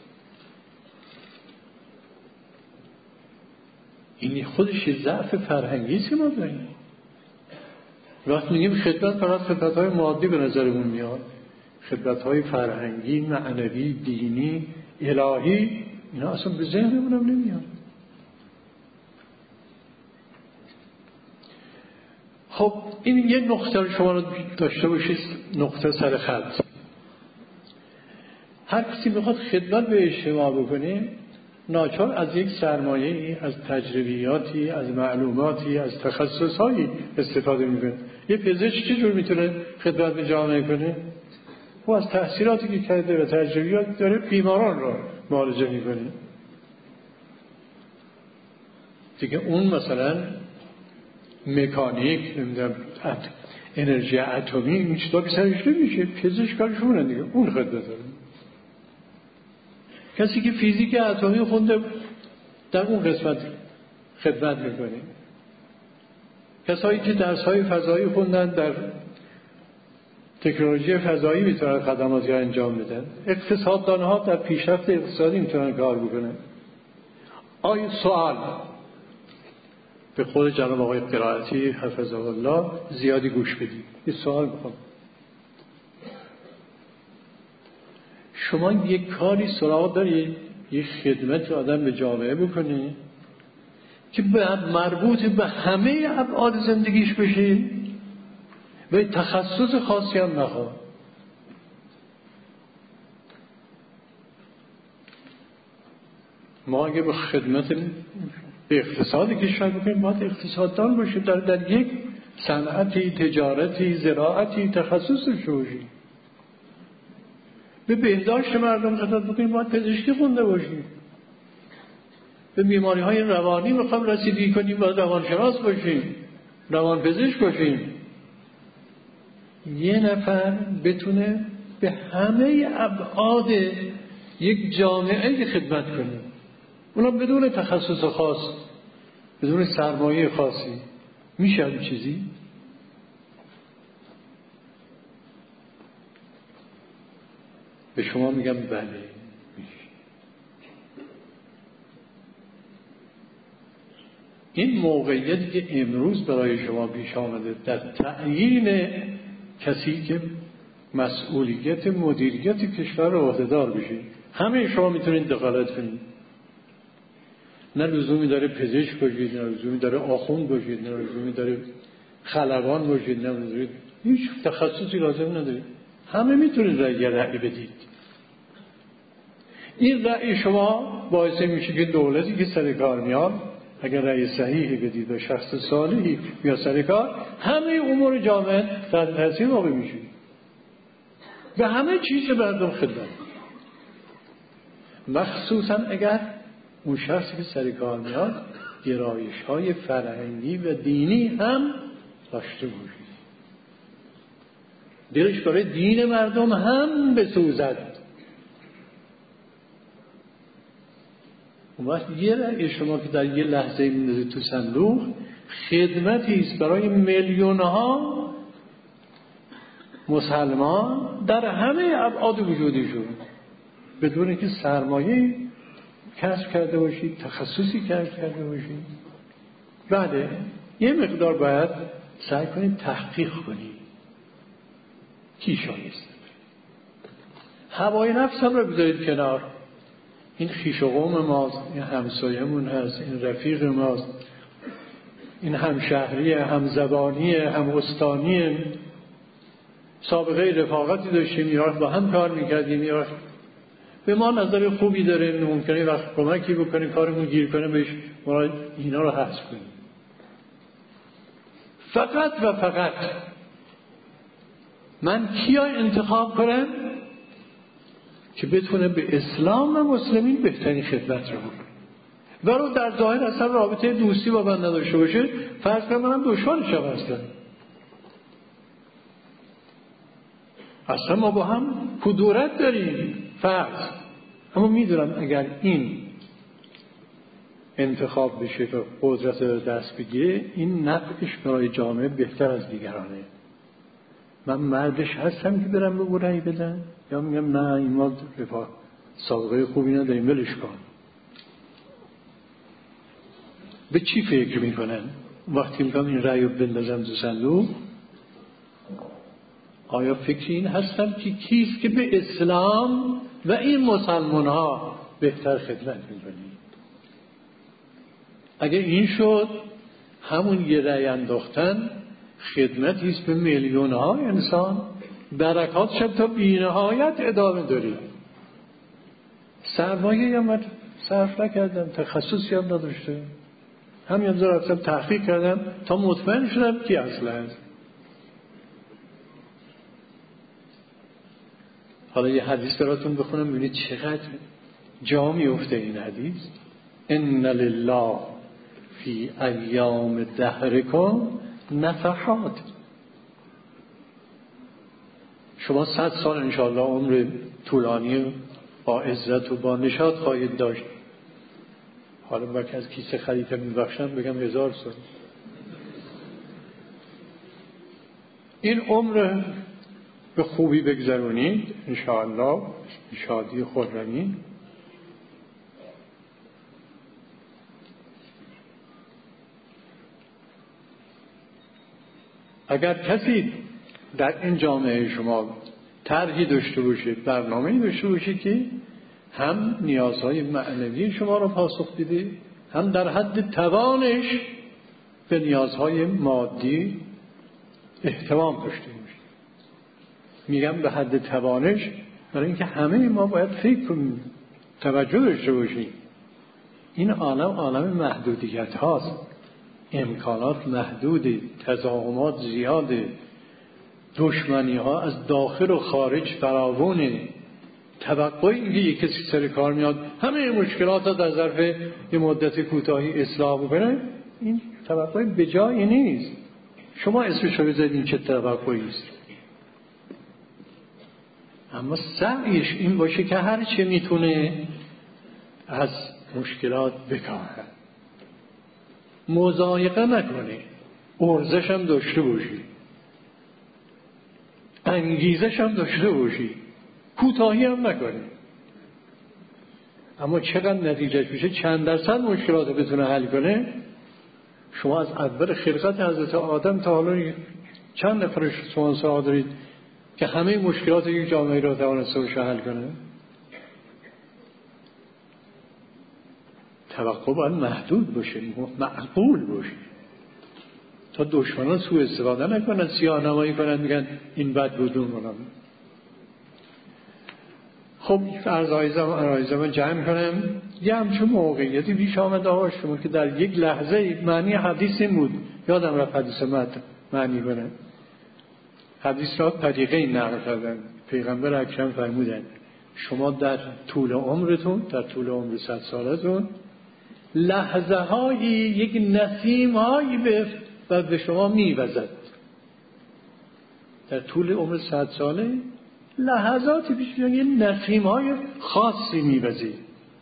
این خودش ضعف فرهنگی است که ما داریم. وقتی میگیم خدمت فقط خدمت‌های مادی به نظرمون میاد، خدمت‌های فرهنگی، معنوی، دینی، الهی، اینا اصلا به ذهنمون هم نمیاد. خب این یه نقطه رو شما رو داشته باشید، نقطه سر خط. هر کسی میخواد خدمت به اجتماع بکنه ناچار از یک سرمایه‌ای، از تجربیاتی، از معلوماتی، از تخصصهایی استفاده میکنه. یه پزشک چجور میتونه خدمت به جامعه کنه؟ او از تحصیلاتی که کرده و تجربیات داره بیماران را معالجه میکنه. دیگه اون مثلا مکانیک، نمیدونم انرژی اتمی، این چیزا که سرش نمیشه، پزشک کارشونه دیگه، اون خدمت داره. کسی که فیزیک اتمی خونده در اون قسمت خدمت میکنه. کسایی که درس‌های فضایی خوندن در تکنولوژی فضایی میتونن خدماتی انجام بدن. اقتصاددان‌ها در پیشرفت اقتصادی میتونن کار بکنن. آیا سوال به خود جناب آقای قرائتی حفظه الله زیادی گوش بدید. یه سوال میخوام. شما یک کاری سراغ دارید، یک خدمت آدم به جامعه بکنه که مربوط به همه ابعاد زندگیش بشه و تخصص خاصی هم نخواد. ما اگه به خدمت به اقتصاد کشور بکنیم باید اقتصاددان باشیم، در یک صنعتی، تجارتی، زراعتی تخصص داشته باشیم. به بهداشت مردم خدمت بکنیم باید پزشکی خونده باشیم. به بیماری های روانی میخوام رسیدگی کنیم باید روانشناس باشیم، روانپزشک باشیم. یه نفر بتونه به همه ابعاد یک جامعه خدمت کنه، اونا بدون تخصص خاص، بدون سرمایه خاصی. میشه این چیزی؟ به شما میگم بله میشه. این موقعیتی که امروز برای شما پیش آمده در تعیین کسی که مسئولیت مدیریت کشور رو عهده‌دار بشه، همه شما میتونید دخالت کنید. نه لزومی داره پزشک باشید، نه لزومی داره آخوند باشید، نه لزومی داره خلبان باشید، نه لزومی، هیچ تخصصی لازم نداره. همه میتونید رأی بدید. این رأی شما باعث میشه که دولتی که سر کار میاد، اگر رأی صحیحی بدید و شخص صالحی یا سر کار، همه امور جامعه در تاثیر واقع میشه. به همه چیز مردم خدمت، مخصوصا اگر اون شخصی که سر کار میاد گرایش‌های فرهنگی و دینی هم داشته باشه، دلش برای دین مردم هم بسوزد. اون وقت یه رأی شما که در یه لحظه میندازید تو صندوق، خدمتی است برای میلیون‌ها مسلمان در همه ابعاد وجودشون، بدون اینکه سرمایه کسب کرده باشید، تخصصی کسب کرده باشید. بعد یه مقدار باید سعی کنید تحقیق کنید کی شایسته. هوای نفس هم رو بذارید کنار. این خویش و قوم ماست، این همسایمون هست، این رفیق ماست، این همشهریه، همزبانیه، هم استانیه، سابقه رفاقتی داشتیم، یه وقت با هم کار میکردیم، یه وقت به ما نظر خوبی داره، ممکنه وقت کمکی بکنه کارمون گیر کنه بهش، ما اینا رو حذف کنیم. فقط و فقط من کیا انتخاب کنم که بتونه به اسلام و مسلمین بهترین خدمت رو بکنه، ولو در ظاهر اصلا رابطه دوستی با من نداشته باشه، فرض کنم منم دشمنشم اصلا ما با هم کدورت داریم فرض، اما میدونم اگر این انتخاب بشه و قدرت دست بگیره، این نفعش برای جامعه بهتر از دیگرانه. من مردش هستم که برم به او رأی بدم، یا میگم نه این ما سابقه خوبی نداریم ولش کن. به چی فکر میکنن وقتی میگم این رأی رو بندازم تو صندوق؟ آیا فکر این هستم که کیست که به اسلام و این مسلمان ها بهتر خدمت میکنی؟ اگه این شد، همون یه رأی انداختن خدمتی است به میلیون ها انسان، برکات شد تا بی‌نهایت ادامه داریم. سرمایه هم من صرف نکردم، تخصصی هم نداشتم، همین رفتم تحقیق کردم تا مطمئن شدم کی اصل هست. حالا یه حدیث براتون بخونم ببینید چقدر جا میفته این حدیث. ان لله فی ایام دهرکم نفحات. شما 100 سال انشاءالله عمر طولانی با عزت و با نشاط خواهید داشت. حالا من که از کیسه خلیفه میبخشم بگم 1000 سال. این عمر به خوبی بگذرونید انشاءالله، شادی خرمی. اگر کسی در این جامعه شما طرحی داشته باشه، برنامه‌ای داشته باشه که هم نیازهای معنوی شما رو پاسخ بده، هم در حد توانش به نیازهای مادی احتمام داشته باشه. میگم به حد توانش برای اینکه همه ما باید فکر کنیم، توجه داشته باشیم. این عالم محدودیت هاست، امکانات محدوده، تضاهمات زیاده، دشمنی ها از داخل و خارج فراوونه. توقعی اینکه یک کسی سر کار میاد همه مشکلات ها در ظرف یه مدت کوتاهی اصلاح بکنه، این توقعی به جایی نیست. شما اسمشو بذارید این چه توقعی است. اما سعیش این باشه که هر چه میتونه از مشکلات بکاهد، مضایقه نکنه، ارزش هم داشته باشی، انگیزش هم داشته باشی، کوتاهی هم نکنی. اما چقدر نتیجهش میشه، چند درصد مشکلات رو بتونه حل کنه. شما از اول خلقت حضرت آدم تا حالا چند نفر شما سوال دارید که همه مشکلات یک جامعه را توانسته باشه حل کنه؟ توقع باید محدود باشه، معقول باشه، تا دشمنان سوء استفاده نکنن، سیاه نمایی کنن، میگن این بد بود اون کنم. خب عرایز من جمع کنم. یه همچون موقعیتی پیش آمد آقا شما که در یک لحظه، معنی حدیث این بود، یادم رفت حدیث معنی کنم. حدیث را طریقه نقل کردن. پیغمبر اکرم فرمودن شما در طول عمرتون، در طول عمر 100 سالتون، لحظه هایی یک نسیم هایی به شما میوزد. در طول عمر 100 ساله لحظاتی پیش میاد یه نسیم های خاصی میوزید.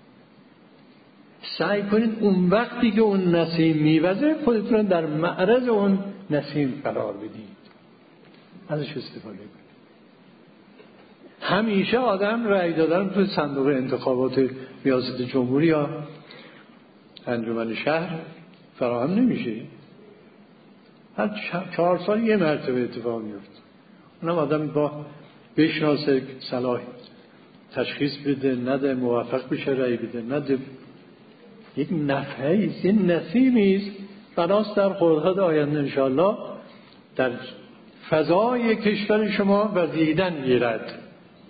سعی کنید اون وقتی که اون نسیم میوزه خودتون در معرض اون نسیم قرار بدید، ازش استفاده کنید. همیشه آدم رأی دادن تو صندوق انتخابات ریاست جمهوری یا انجمن شهر فراهم نمیشه. هر 4 سال یه مرتبه اتفاق میفته. اونم آدم با بشناسه، صلاح تشخیص بده، نده، موفق بشه رأی بده، نده. یک نفحه‌ای است، یک نسیمی است بناست در خرداد آینده انشاءالله در فضای کشور شما وزیدن گیرد.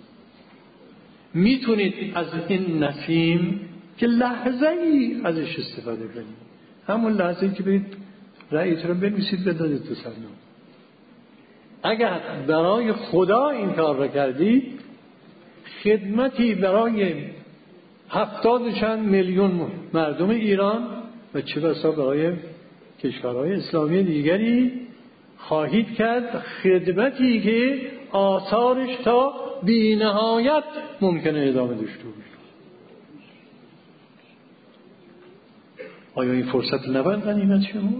میتونید از این نسیم که لحظه‌ای ازش استفاده کنید. همون لحظه‌ای که برید رأیتون رو بنویسید بندازید تو صندوق. اگر برای خدا این کار را کردید، خدمتی برای 70 چند میلیون مردم ایران و چه بسا برای کشورهای اسلامی دیگری خواهید کرد، خدمتی که آثارش تا بی نهایت ممکنه ادامه داشته باشه. آیا این فرصت نباید غنیمت شما؟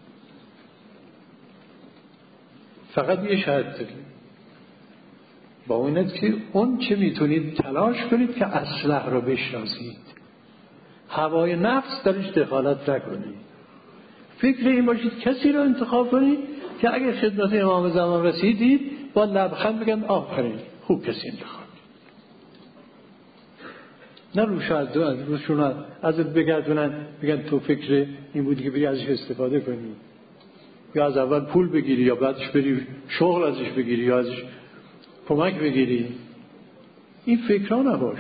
فقط یه شرط داریم، با اینت که اون چه میتونید تلاش کنید که اصلح رو بشناسید، هوای نفس درش دخالت نکنید. فکر این باشید کسی رو انتخاب کنید که اگر خدمت امام زمان رسیدید با لبخند بگن آفرین خوب کسی انتخاب، نه روشون ازت بگردونن بگن تو فکر این بودی که بری ازش استفاده کنی، یا از اول پول بگیری یا بعدش بری شغل ازش بگیری یا ازش کمک بگیری. این فکرها نباش.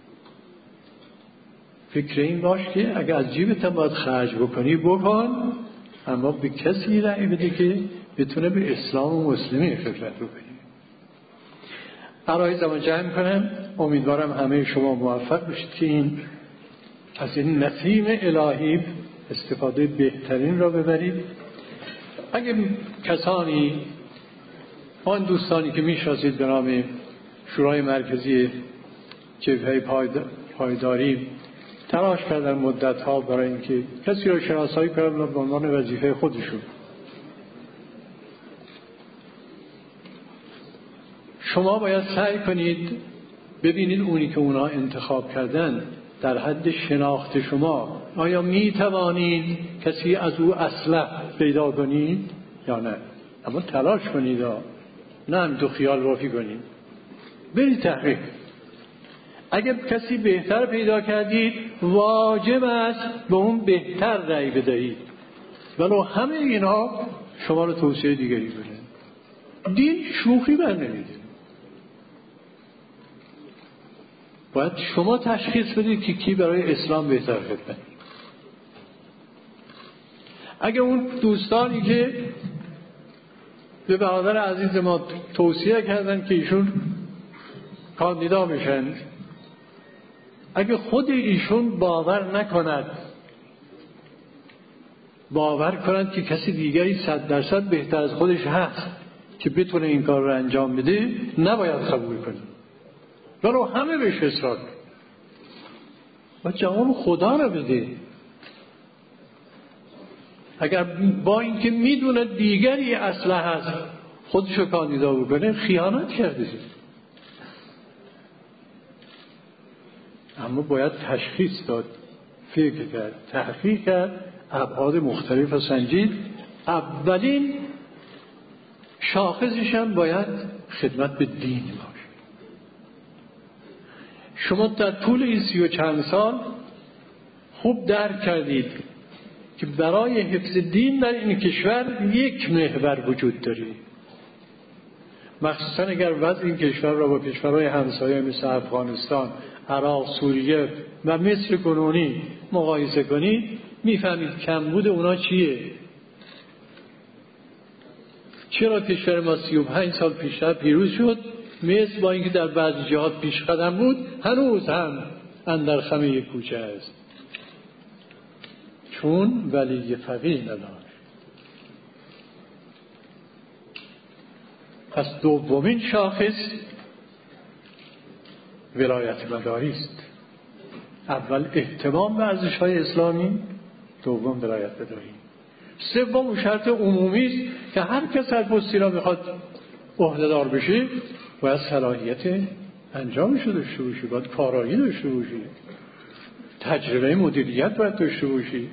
فکر این باش که اگر از جیبت باید خرج بکنی بکن، اما به کسی رأی بده که بتونه به اسلام و مسلمین خدمت بکنی. برای زمان جمع کنم. امیدوارم همه شما موفق بشید که این از این نسیم الهی استفاده بهترین را ببرید. اگه کسانی، آن دوستانی که میشناسید به نام شورای مرکزی جبهه پایداری تلاش کردن مدت‌ها برای اینکه کسی را شناسایی کنن به عنوان وظیفه خودشون، شما باید سعی کنید ببینید اونی که اونا انتخاب کردن در حد شناخت شما آیا می توانید کسی از او اصلح پیدا کنید یا نه. اما تلاش کنید، نه هم تو خیال بافی کنید، برید تحقیق. اگر کسی بهتر پیدا کردید واجب است به اون بهتر رأی بدهید، ولو همه اینا شما رو توصیه دیگری بده. دین شوخی بر نمیده. باید شما تشخیص بدید که کی برای اسلام بهتر خدمت. اگه اون دوستانی که به برادر عزیز ما توصیه کردن که ایشون کاندیدا بشن، اگه خود ایشون باور نکند، باور کنند که کسی دیگری 100% بهتر از خودش هست که بتونه این کار رو انجام بده، نباید قبول کنیم. برو همه بهش اصرار کنیم و جواب خدا رو بده. اگر با اینکه میدونه دیگری اصلا هست خودشو کاندیدا بکنه، خیانت کرده. اما باید تشخیص داد، فکر کرد، تحقیق کرد، ابعاد مختلف سنجید. اولین شاخصش هم باید خدمت به دین باشه. شما در طول این 30 و چند سال خوب درک کردید که برای حفظ دین در این کشور یک محور وجود داره، مخصوصا اگر وضع این کشور را با کشورهای همسایه مثل افغانستان، عراق، سوریه و مصر کنونی مقایسه کنید، میفهمید کمبود اونا چیه. چرا کشور ما 35 سال پیشتر پیروز شد، مصر با اینکه در بعضی جهات پیش قدم بود هنوز هم اندر خم یک کوچه است، چون ولی فقیه نداشت. پس دومین شاخص ولایت مداری است. اول اهتمام به ارزش‌های اسلامی، دوم ولایت مداری. سوم شرط عمومی است که هر کس از پستی را بخواد عهده‌دار بشه باید صلاحیت انجامش داشته باشی، باید کارایی داشته باشی، تجربه مدیریت باید داشته باشی،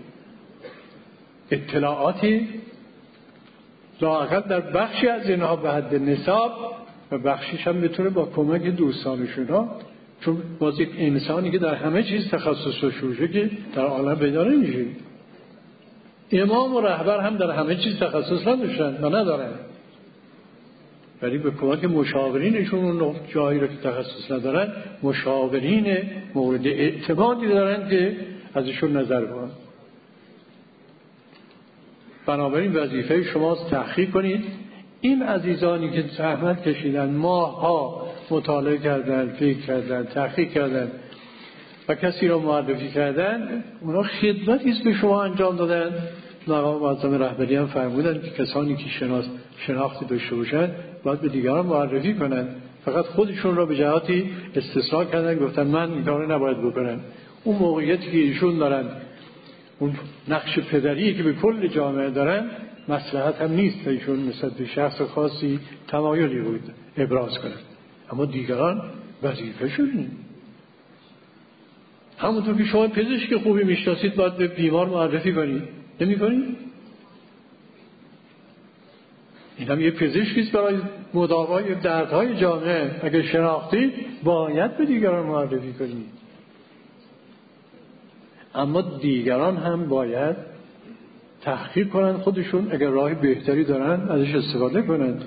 اطلاعاتی لااقل در بخشی از اینها به حد نصاب و بخشیش هم بتونه با کمک دوستانشون، چون باز یک انسانی که در همه چیز تخصص داشته باشه که در عالم پیدا نمیشه. امام و رهبر هم در همه چیز تخصص نداشتن و ندارن، ولی به کمک مشاورینشون اون جایی رو که تخصص ندارن، مشاورین مورد اعتمادی دارن که ازشون نظر بخوان. بنابراین وظیفه شماست تحقیق کنید این عزیزانی که زحمت کشیدن، ماها مطالعه کردن، فکر کردن، تحقیق کردن و کسی را معرفی کردن، اونا خدمتی است به شما انجام دادن. مقام معظم رهبری هم فرمودن که کسانی که شناختی داشته باشند باید به دیگران معرفی کنند. فقط خودشون را به جهاتی استثناء کردن، گفتن من این کارو نباید بکنم. اون موقعیتی که ایشون دارن، اون نقش پدری که به کل جامعه دارن، مصلحت هم نیست ایشون نسبت به شخص خاصی تمایلی بود ابراز کنند. اما دیگران وظیفه شدین. همونطور که شما پزشک خوبی میشناسید باید به بیمار معرفی کنید، نمی کنید؟ این هم یه پزشکیست برای مداوای دردهای جامعه. اگر شناختید باید به دیگران معرفی کنید. اما دیگران هم باید تحقیق کنند خودشون، اگر راه بهتری دارن ازش استفاده کنند.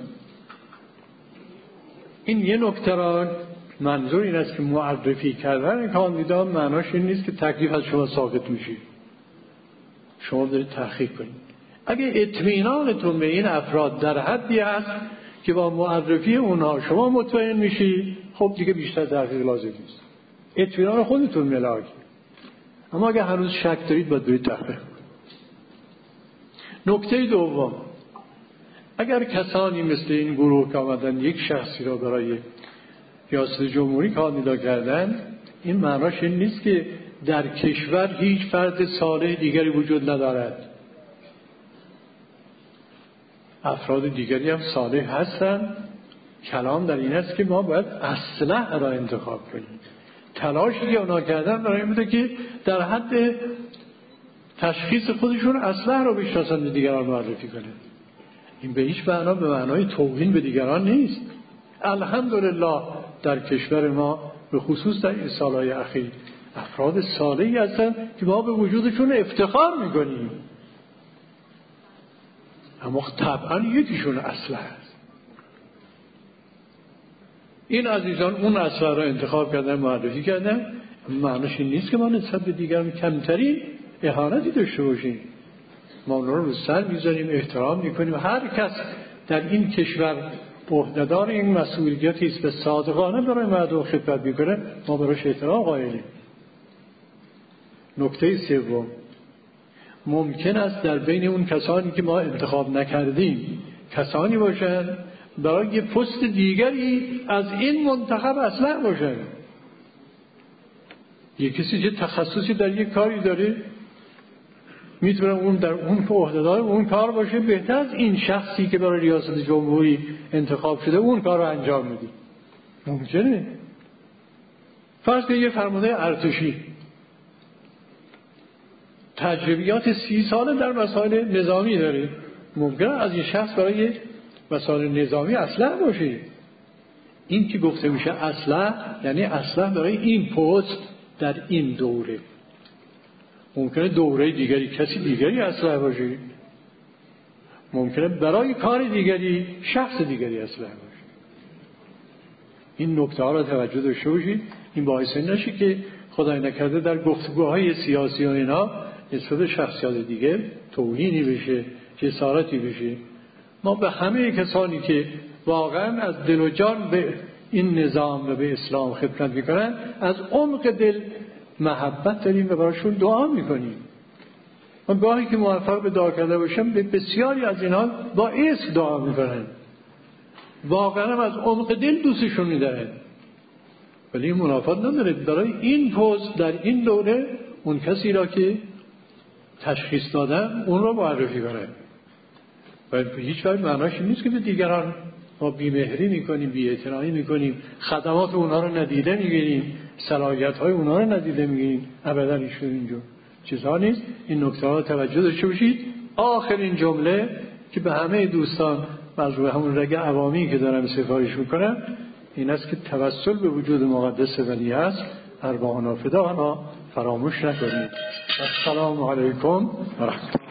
این یه نکته را منظور این است که معرفی کردن کاندیدا معناش این نیست که تکلیف از شما ساقط میشه. شما دارید تحقیق کنید. اگه اطمینانتون به این افراد در حدی هست که با معرفی اونها شما مطمئن میشی، خب دیگه بیشتر تحقیق لازم نیست. اطمینان خودتون ملاک. اما اگه هنوز شک دارید باید برید تحقیق کنید. نکته دوم، اگر کسانی مثل این گروه که آمدن یک شخصی را برای ریاست جمهوری کاندیدا کردن، این معناش این نیست که در کشور هیچ فرد صالح دیگری وجود ندارد. افراد دیگری هم صالح هستند. کلام در این است که ما باید اصلح را انتخاب کنیم. تلاشی که اونا کردن برای این بوده که در حد تشخیص خودشون اصلح را بشناسن، به دیگران معرفی کنند. این به هیچ معنا به معنای توهین به دیگران نیست. الحمدلله در کشور ما به خصوص در این سالهای اخیر افراد صالحی هستند که ما به وجودشون افتخار میکنیم. اما طبعا یکیشون اصلح است. این عزیزان اون اصلح را انتخاب کردن، معرفی کردن، معنیش این نیست که ما نسبت به دیگران کمترین اهانتی داشته باشیم. ما اونا رو سر میذاریم، احترام میکنیم. هر کس در این کشور عهدهدار این مسئولیتی است و صادقانه برای مردم خدمت میکنه، ما براش احترام قائلیم. نکته سوم، ممکن است در بین اون کسانی که ما انتخاب نکردیم کسانی باشن برای یه پست دیگری از این منتخب اصلا باشن. یه کسی که تخصصی در یک کاری داره میتونه اون در اون عهدهدار اون کار باشه بهتر از این شخصی که برای ریاست جمهوری انتخاب شده اون کار رو انجام میده. ممکنه. فرض کنید یه فرمانده ارتشی تجربیات 30 ساله در مسائل نظامی داره، ممکنه از این شخص برای مسائل نظامی اصلاح باشه. این که گفته میشه اصلاح یعنی اصلاح برای این پست در این دوره. ممکنه دوره دیگری کسی دیگری اصلاح باشه، ممکنه برای کار دیگری شخص دیگری اصلاح باشه. این نکته ها را توجه داشته باشید. این باعث نشه که خدای نکرده در گفتگوهای سیاسی و اینا نسبت شخصیت دیگه توهینی بشه، جسارتی بشه. ما به همه کسانی که واقعا از دل و جان به این نظام و به اسلام خدمت میکنن از عمق دل محبت داریم و براشون دعا میکنیم. من گاهی که موفق به دعا کرده باشم به بسیاری از اینها با اسم دعا میکنن، واقعا از عمق دل دوستشون میدارن، ولی این منافات نداره. برای این پوز در این دوره اون کسی را که تشخیص دادن اون را معرفی کنه. و هیچ وقت معناش نیست که به دیگران ما بی‌مهری میکنیم، بی‌اعتنایی میکنیم، خدمات اونها رو ندیده میگیریم، صلاحیت‌های اونها رو ندیده میگیریم. ابدا ایشون اینجور چیزها نیست. این نکته ها توجه داشته باشید. آخرین جمله که به همه دوستان از روی همون رگ عوامی که دارم سفارش میکنم این است که توسل به وجود مقدس ولی است، ارواحنا فداها فراموش نکنید. السلام علیکم و رحمت الله.